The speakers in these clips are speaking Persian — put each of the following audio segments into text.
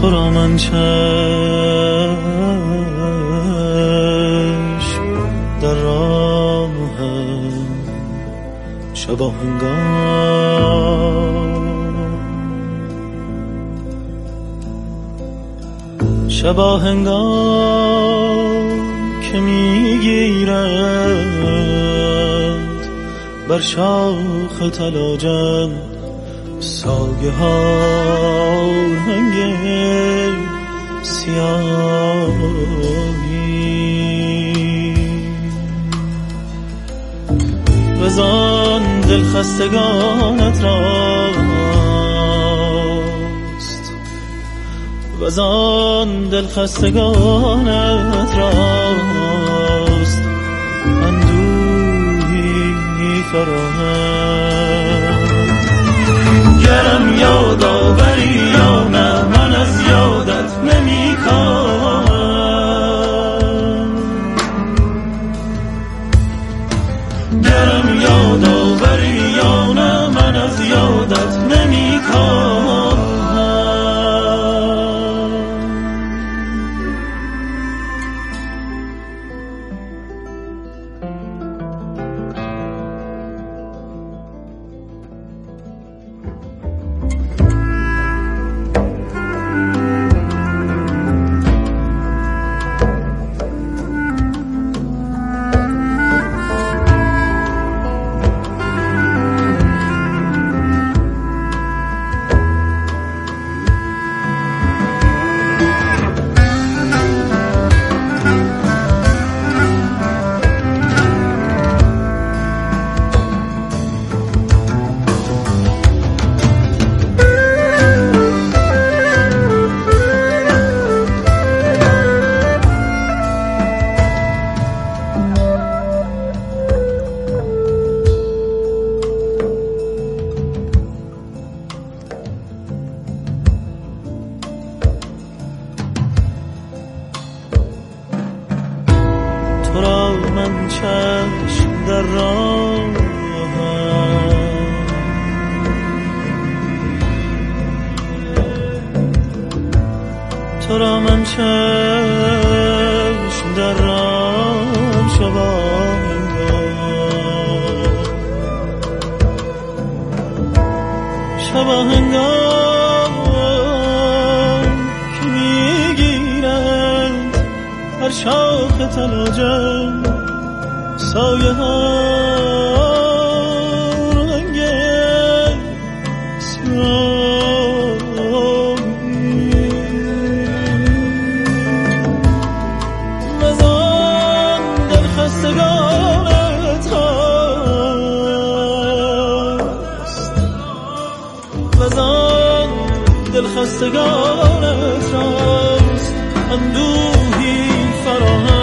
تو را من چشم در راهم شبا هنگام که میگیرد بر شاخ تلاجم سایه ها رنگ سیاهی وزان دل خستگانت راست وزان دل خستگانت راست اندوهی فراهم گرم یاد آوری یا نه من از یادت نمی کنم گرم یاد آوری یا نه من از یادت نمی کنم تو را من چشم در راهم تو را من چشم در راهم شبا هنگام که میگیرند بر شاخ تلاجم سایه ها رنگ سیاهی وزان دل خستگانت راست وزان دل خستگانت راست اندوهی فراهم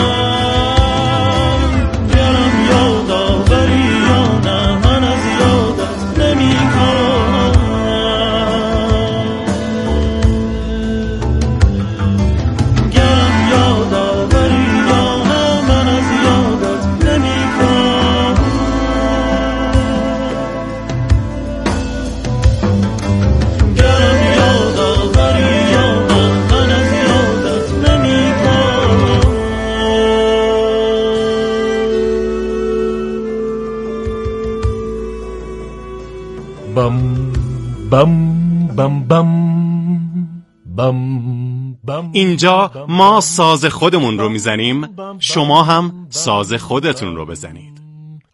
اینجا ما ساز خودمون رو میزنیم، شما هم ساز خودتون رو بزنید.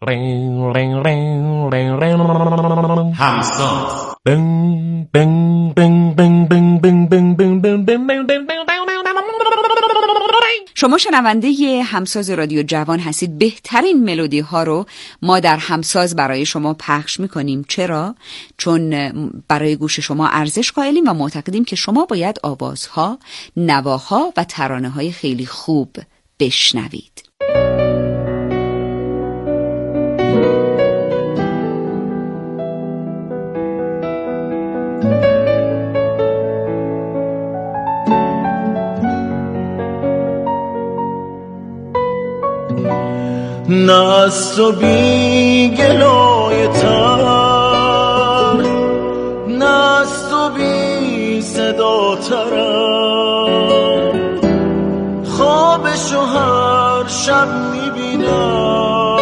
همساز. شما شنونده همساز رادیو جوان هستید. بهترین ملودی ها رو ما در همساز برای شما پخش میکنیم. چرا؟ چون برای گوش شما ارزش قائلیم و معتقدیم که شما باید آوازها، نواها و ترانه های خیلی خوب بشنوید. نه از تو بی گلای تر، نه از تو بی صداتر، میبرم، خوابشو هر شب میبینم،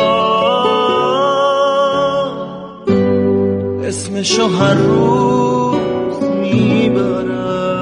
اسمشو هر روز میبرم.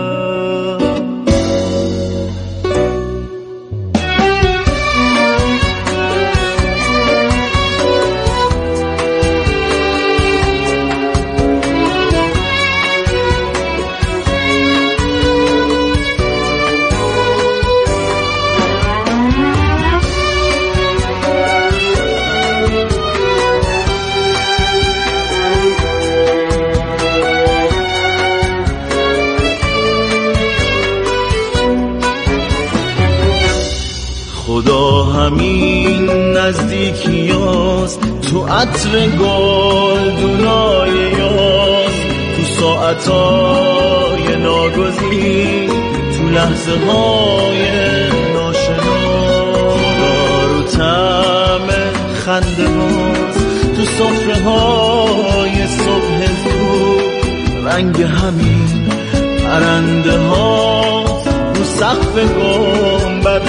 خدا همین نزدیکیاست، تو عطر گلدونای یاس، تو ساعتای ناگزیر، تو لحظه های ناشناس، رو طعم خنده باز، تو سفره های صبح زود، رنگ همین پرنده هاست، رو سقف گنبد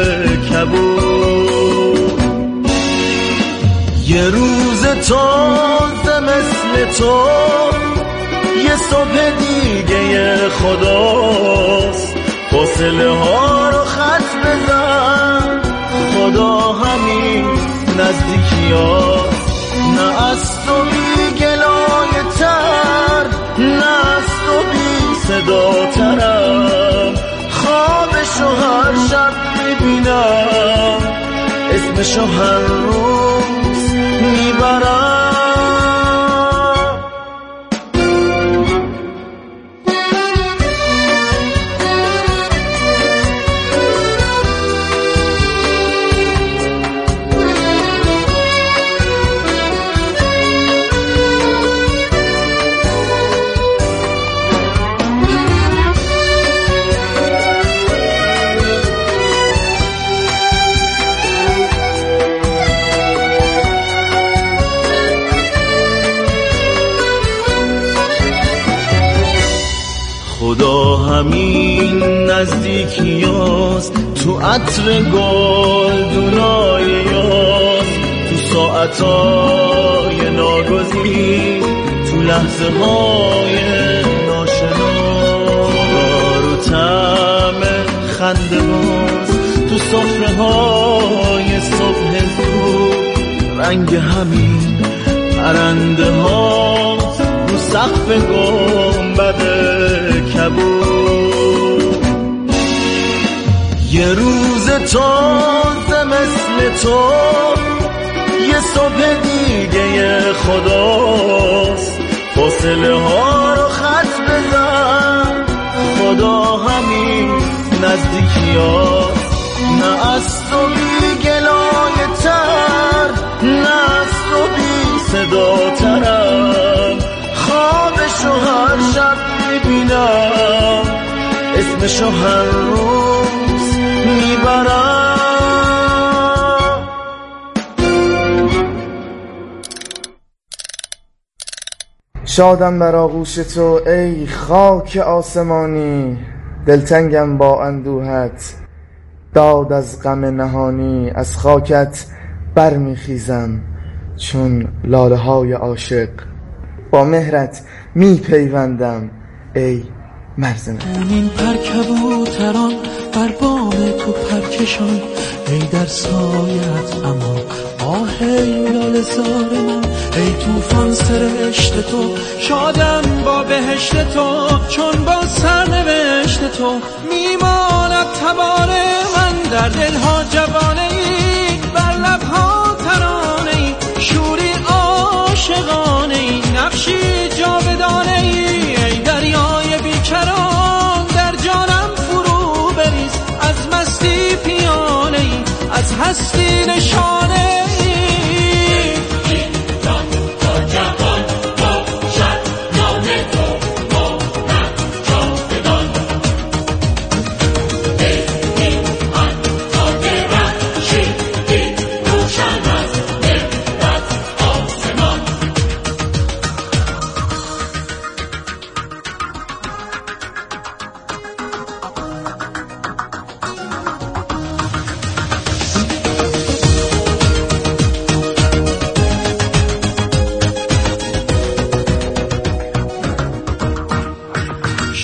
کبود. یه روز تازه مثل تو، یه صبح دیگه خداست، فاصله ها رو خط بزن، خدا همین نزدیکیاست، نه از تو بی گلای تر، نه از تو بی صدا ترم، خوابشو هر شب میبینم، اسمشو هر روز میبرم. خدا همین نزدیکیاست، تو عطر گلدونای یاس، تو ساعتای ناگزیر، تو لحظه های ناشناس، رو طعم خنده باز، تو سفره های صبح زود، رنگ همین پرنده هاست، رو سقف گنبد کبود. یه روز تازه مثل تو، یه صبح دیگه خداست، فاصله ها رو خط بزن، خدا همین نزدیکیاست، نه از تو بی گلای تر، نه از تو بی صدا ترم، خوابشو هر شب میبینم، اسمشو هر روز میبرم. شادم بر آغوش تو ای خاک آسمانی، دلتنگم با اندوهت داد از غم نهانی، از خاکت برمیخیزم چون لاله های عاشق، با مهرت میپیوندم ای مرز من. این پر کبوتران بر بام تو پرکشان، ای در سایت امان، آه ای لاله زار من، ای توفان سرشت تو، شادم با بهشت تو، چون با سرنوشت تو میماند تبار من، در دلها جوانه ای، بر لبها ترانه ای، شوری عاشقانه ای، نقشی جاودانه ای، ای دریای بیکران در جانم فرو بریز، از مستی پیانه ای، از هستی نشانه ای.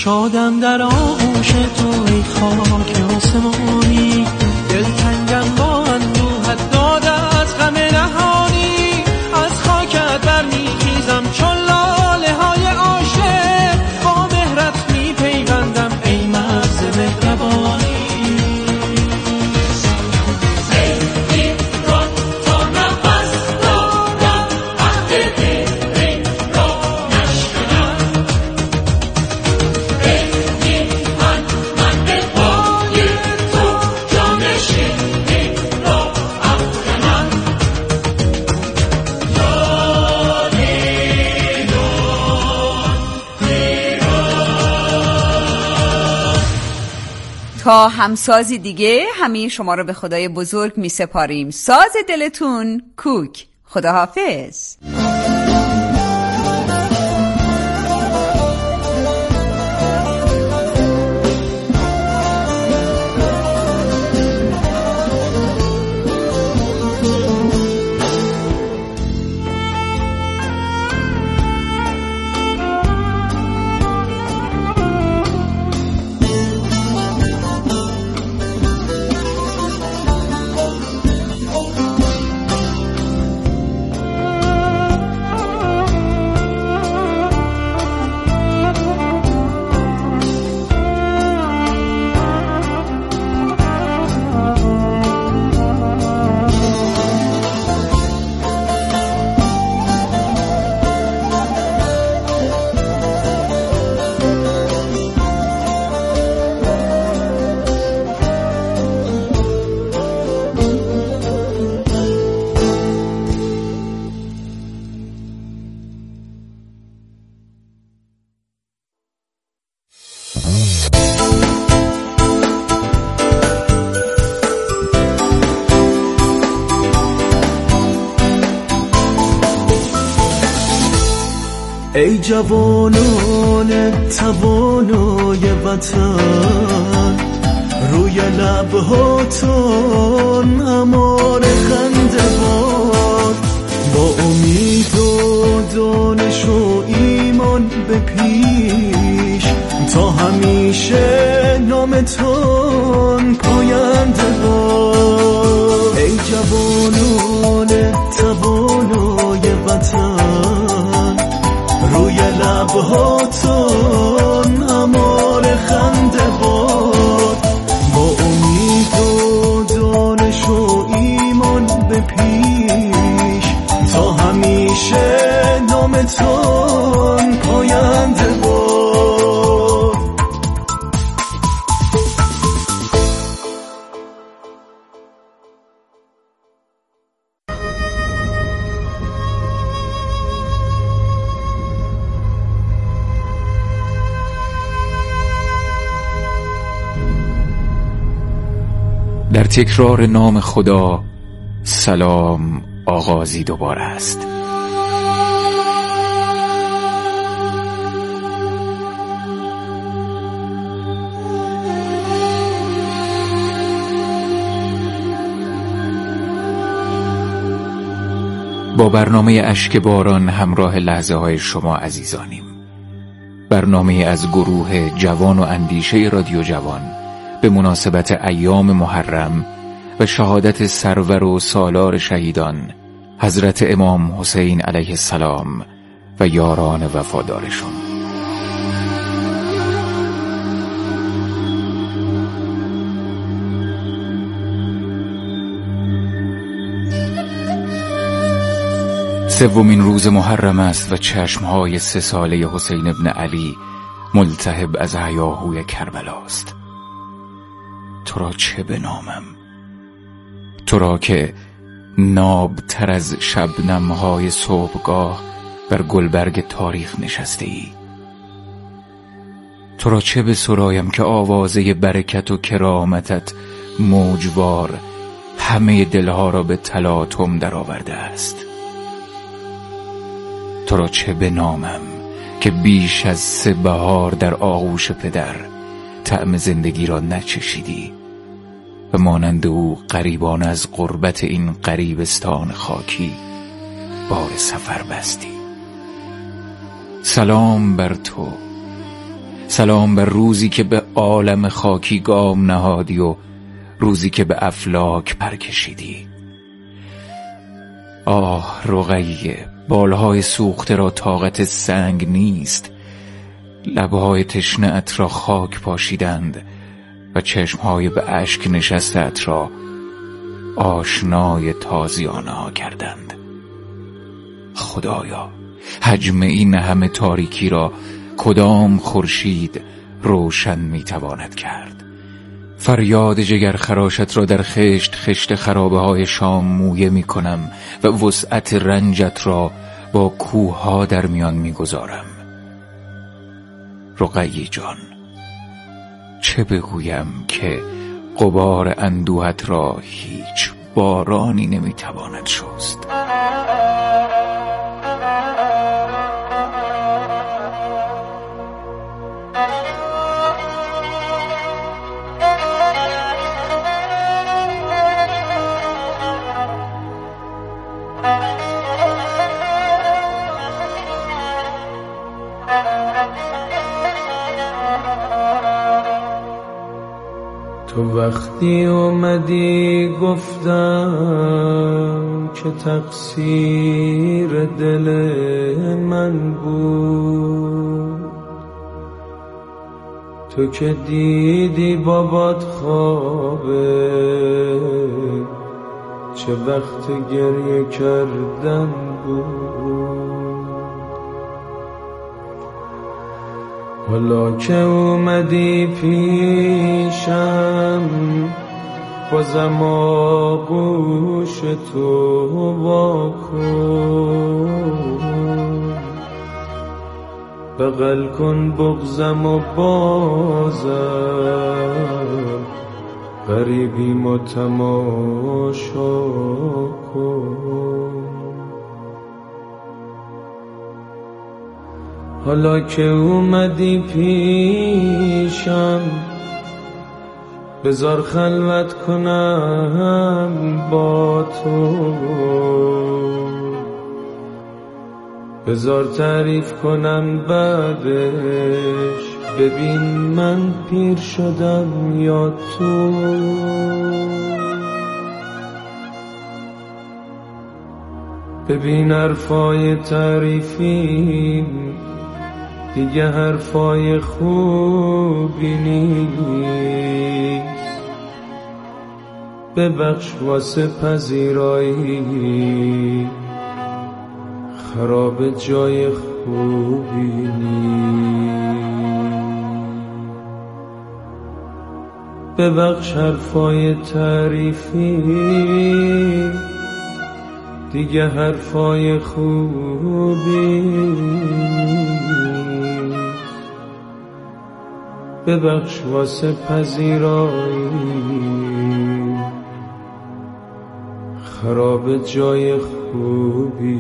شادم در آغوش تو ای خاک آسمانی، دلتنگم با اندوهت داد از غم نهانی، از خاکت برمیخیزم چون لاله های عاشق، با مهرت میپیوندم ای مرز مهربانی. تا همسازی دیگه همه شما رو به خدای بزرگ می سپاریم. ساز دلتون کوک. خداحافظ. ای جوانان توانای وطن، روی لبهاتون امان خنده باد، با امید و دانش و ایمان به پیش، تا همیشه نامتون پاینده باد. ای جوانان توانای وطن، روی لبهاتون امان خنده باد، با امید و دانش و ایمان به پیش، تا همیشه نامتون پاینده باد. در تکرار نام خدا سلام آغازی دوباره است. با برنامه اشک باران همراه لحظه های شما عزیزانیم. برنامه از گروه جوان و اندیشه رادیو جوان به مناسبت ایام محرم و شهادت سرور و سالار شهیدان حضرت امام حسین علیه السلام و یاران وفادارشون. سومین روز محرم است و چشمهای 3 ساله حسین ابن علی ملتهب از هیاهوی کربلاست. تو را چه بنامم؟ تو را که ناب تر از شبنمهای صبحگاه بر گلبرگ تاریخ نشسته ای. تو را چه بسرایم که آوازه برکت و کرامتت موجوار همه دلها را به تلاطم در آورده است. تو را چه بنامم که بیش از 3 بهار در آغوش پدر طعم زندگی را نچشیدی و مانند او غریبان از غربت این غریبستان خاکی بار سفر بستی. سلام بر تو، سلام بر روزی که به عالم خاکی گام نهادی و روزی که به افلاک پر کشیدی. آه رقیه، بالهای سوخته را طاقت سنگ نیست، لبهای تشنه‌ات را خاک پاشیدند و چشمهای به اشک نشسته‌ات را آشنای تازیانه ها کردند. خدایا، حجم این همه تاریکی را کدام خورشید روشن میتواند کرد؟ فریاد جگر خراشت را در خشت خشت خرابه های شام مویه می کنم و وسعت رنجت را با کوه ها در میان می گذارم. رقیه جان، چه بگویم که غبار اندوهت را هیچ بارانی نمی تواند شست. تو وقتی اومدی گفتم که تقصیر دل من بود، تو که دیدی بابات خوابه چه وقت گریه کردن بود. حالا که اومدی پیشم بازم آغوش تو واکن، بغل کن بغزم و بازم غریبیم و تماشا کن. حالا که اومدی پیشم بذار خلوت کنم با تو، بذار تعریف کنم بعدش ببین من پیر شدم یا تو. ببین حرفای تعریفی دیگه حرفای خوبی نیست، ببخش واسه پذیرایی خراب جای خوبی نیست. ببخش حرفای تعریفی دیگه حرفای خوبی نیست، ببخش واسه پذیرایی خراب جای خوبی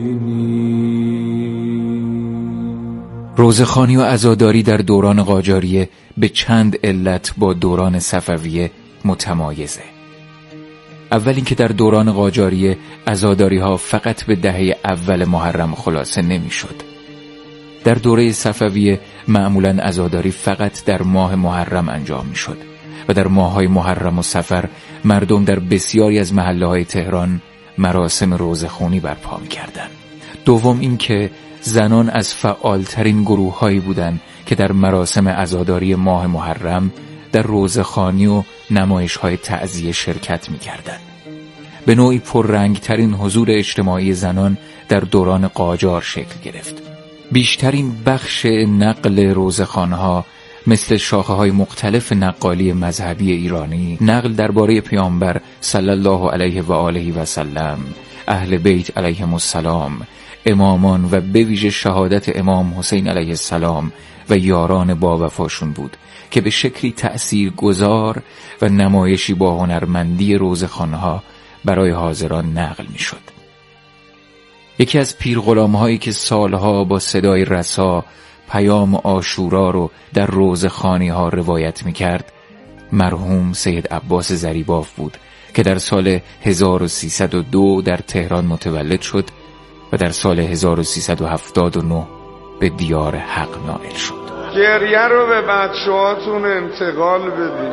نیست. روزخوانی و عزاداری در دوران قاجاریه به چند علت با دوران صفویه متمایزه. اول اینکه در دوران قاجاریه عزاداری ها فقط به دهه اول محرم خلاصه نمی شد. در دوره صفویه معمولاً عزاداری فقط در ماه محرم انجام می شد و در ماه‌های محرم و صفر مردم در بسیاری از محله‌های تهران مراسم روزخوانی برپا می کردن. دوم اینکه زنان از فعالترین گروه‌هایی بودند که در مراسم عزاداری ماه محرم در روزخوانی و نمایش‌های تعزیه شرکت می‌کردند. به نوعی پررنگ‌ترین حضور اجتماعی زنان در دوران قاجار شکل گرفت. بیشترین بخش نقل روزخوان‌ها مثل شاخه‌های مختلف نقالی مذهبی ایرانی، نقل درباره پیامبر صلی الله علیه و آله و سلم، اهل بیت علیهم السلام، امامان و به ویژه شهادت امام حسین علیه السلام و یاران با وفاشون بود که به شکلی تأثیرگذار و نمایشی با هنرمندی روزخوان‌ها برای حاضران نقل می‌شد. یکی از پیرغلام‌هایی که سالها با صدای رسا پیام عاشورا رو در روزخوانی‌ها روایت می‌کرد، مرحوم سید عباس زریباف بود که در سال 1302 در تهران متولد شد و در سال 1379 به دیار حق نائل شد. گریه رو به بچه‌هاتون انتقال بدین.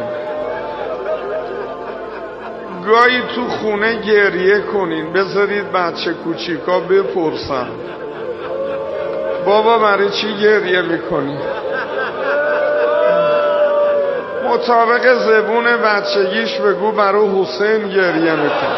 گاهی تو خونه گریه کنین، بذارید بچه کوچیکا بپرسن بابا برای چی گریه میکنی؟ مطابق زبون بچگیش بگو برای حسین گریه میکنه.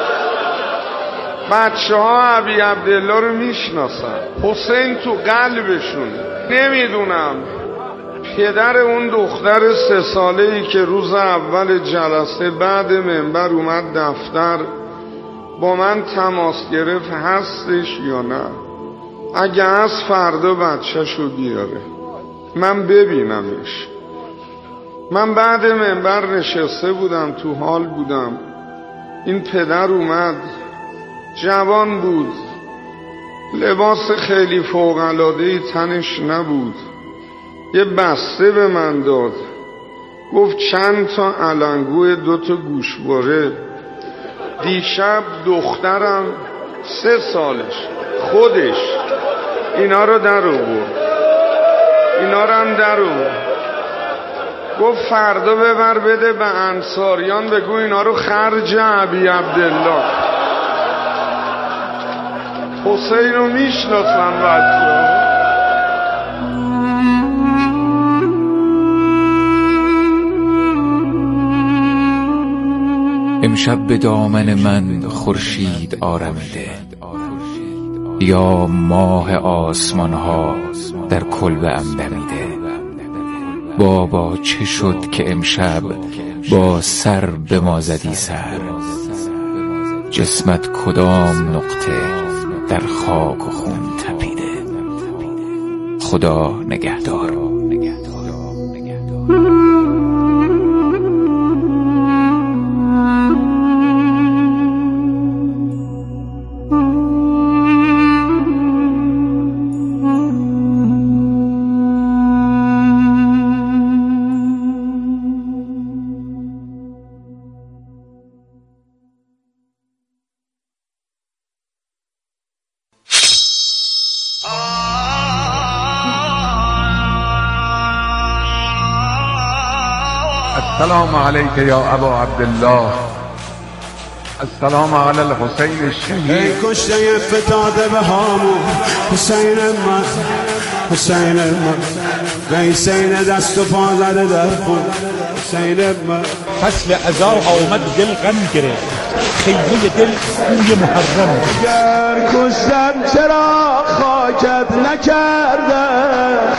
بچه ها ابی عبدالله رو میشناسن، حسین تو قلبشونه. نمیدونم پدر اون دختر 3 ساله‌ای که روز اول جلسه بعد منبر اومد دفتر با من تماس گرفت هستش یا نه؟ اگه از فردا بچه‌شو بیاره من ببینمش. من بعد منبر نشسته بودم، تو حال بودم. این پدر اومد، جوان بود، لباس خیلی فوق‌العاده‌ای تنش نبود. یه بسته به من داد، گفت چند تا علنگوی 2 تا گوشواره. دیشب دخترم 3 سالش خودش اینا رو در آورد، اینا رو هم در آورد. گفت فردا ببر بده به انصاریان، بگو اینا رو خرج ابی عبدالله. حسین رو میشناسن بچه‌ها. امشب به دامن من خورشید آرمیده، یا ماه آسمان ها در کلبه ام دمیده. بابا چه شد که امشب با سر به ما زدی سر؟ جسمت کدام نقطه در خاک و خون تپیده؟ خدا نگهدار. السلام علیک یا ابا عبدالله، السلام علی الحسین الشهید. ای کشته فتاده به هامون حسین من، حسین من، حسین دست و پا زده در خون حسین من. فصل عزا آمد دل غم گرفت، خیمه دل بوی محرم. گر کشتم چرا خاکت نکردم؟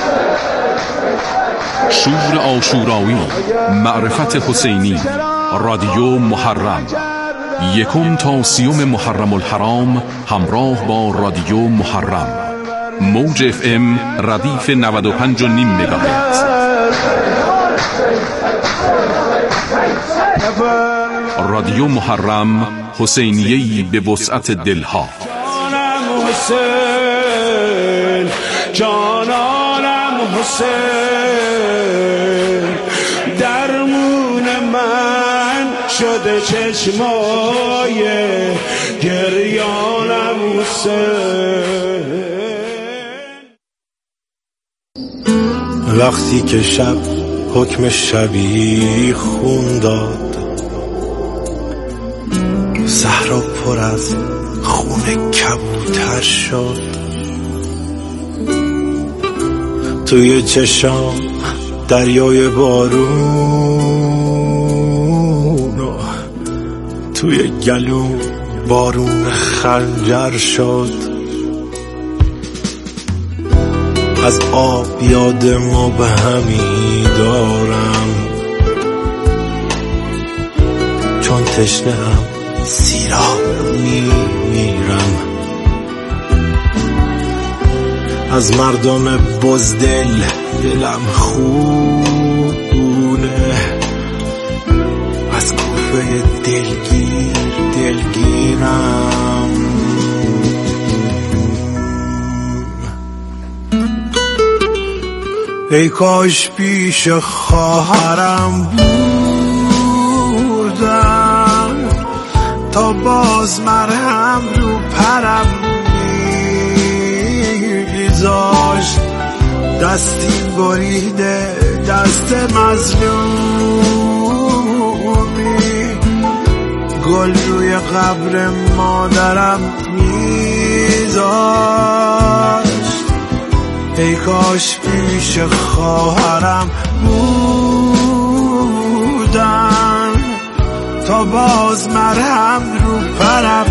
شور عاشورایی، معرفت حسینی، رادیو محرم، 1 تا 30 محرم الحرام همراه با رادیو محرم. موج FM ردیف 95.5 مگاهرتز. رادیو محرم، حسینیه‌ای به وسعت دلها. جانم حسین، جانانم حسین، درمون من شده چشمای گریانم حسین. وقتی که شب حکم شبی خون داد، صحرا پر از خون کبوتر شد. توی چشام دریای بارون و توی گلوم بارون خنجر شد. از آب یاد مبهمی دارم، چون تشنه‌ام سیراب میمیرم. از مردم بزدل دلم خونه، از کوفه دلگیرم. ای کاش پیش خواهرم بودم، تا باز مرهم رو پرم میذاشت، دستی بریده دست مظلومی، گل روی قبر مادرم میذاشت، ای کاش پیش خواهرم بودم تا باز مرهم رو پرم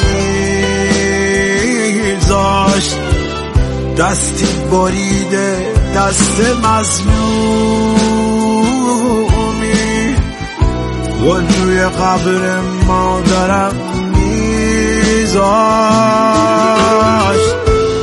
میذاشت. دستی بریده دست مظلومی، گل روی قبر مادرم میذاشت.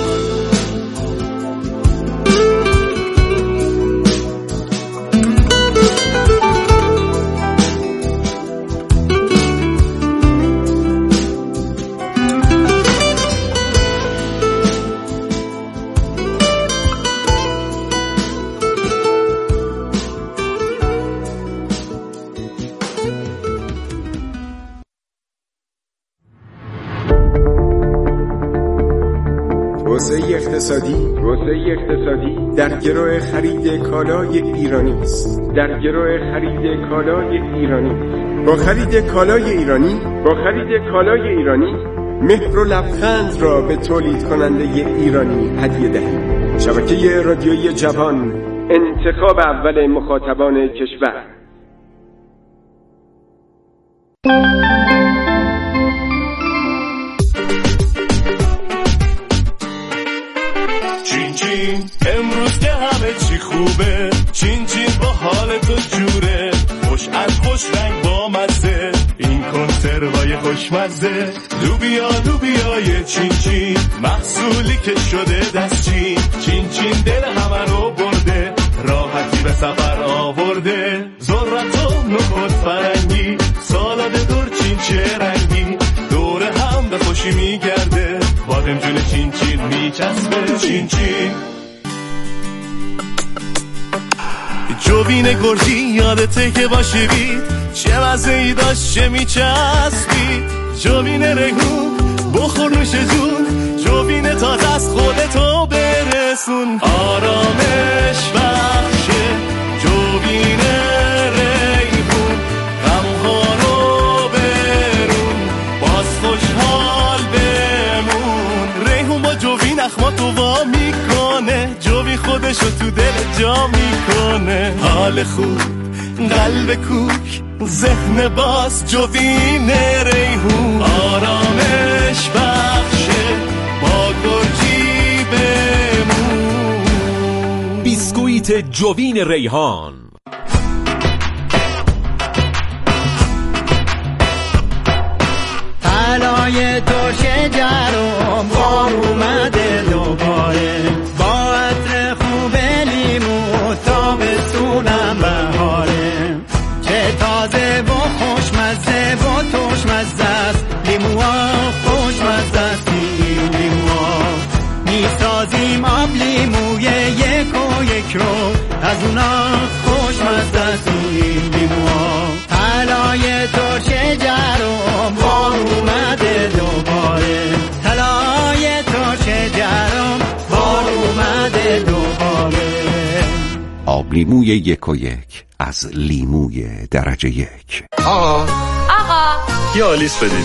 توسعه اقتصادی در گرو خرید کالای ایرانی است. با خرید کالای ایرانی مهر و لبخند را به تولید کننده ایرانی هدیه دهید. شبکه رادیویی جوان، انتخاب اول مخاطبان کشور. چین چین امروز که همه چی خوبه، چین چین با حال تو جوره، خوش از خوش رنگ با مزه، این کنسروای خوشمزه. لوبیای چین چین، محصولی که شده دستچین، چین چین دل همه رو برده، راحتی به سفر آورده. ذرت و نخود فرنگی، سالاد دور چین چه رنگی، دور هم به خوشی میگرده، بادم جون چین چین میچسبه. چین چین جوین گرجی یادته که باشی بید، چه مزه‌ای داشت چه میچسبید. جوین ریحون بخور نوش جون، جوین تازه از خودتو برسون. آرامش بخشه جوین ریحون، غمها رو برون، باز خوشحال بمون. ریحون با جوین اخماتو وا میکنه، جوین خودشو تو دل جا میکنه. حال خوب، قلب کوک، ذهن باز، جوین ریحون. آرامش بخشه با گرجی بمون. بیسکویت جوین ریحان. طلای ترش جرم بار اومده دوباره، با عطر خوب لیمو تابستونم بهاره. چه تازه و خوشمزه و ترشمزه است، لیموها خوشمزه است. لیموها میسازیم آب لیموی یک و یک رو، از اونا خوشمزه است. لیموها طلای ترش جرم بار اومده دوباره، طلای ترش جرم بار اومده دوباره. آب لیموی یک و یک از لیموی درجه یک. آقا یه آلیس بدین.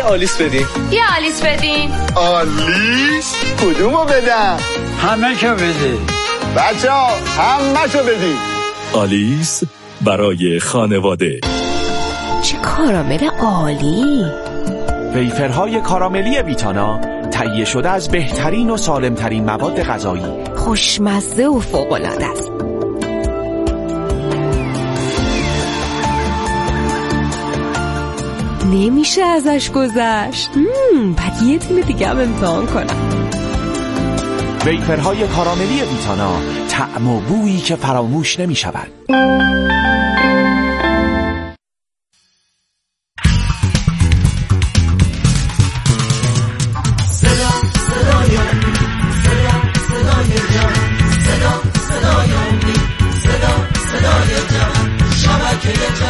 آلیس کدومو بدم؟ همه شو بده بچه‌ها، همه شو بدین. آلیس برای خانواده. چه کارامل عالی! ویفرهای کاراملی ویتانا، تهیه شده از بهترین و سالمترین مواد غذایی، خوشمزه و فوق‌العاده است. نمیشه ازش گذشت. بعد یه تیم دیگه هم امتحان کنم. ویفرهای کاراملی ویتانا، طعم و بویی که فراموش نمی شود.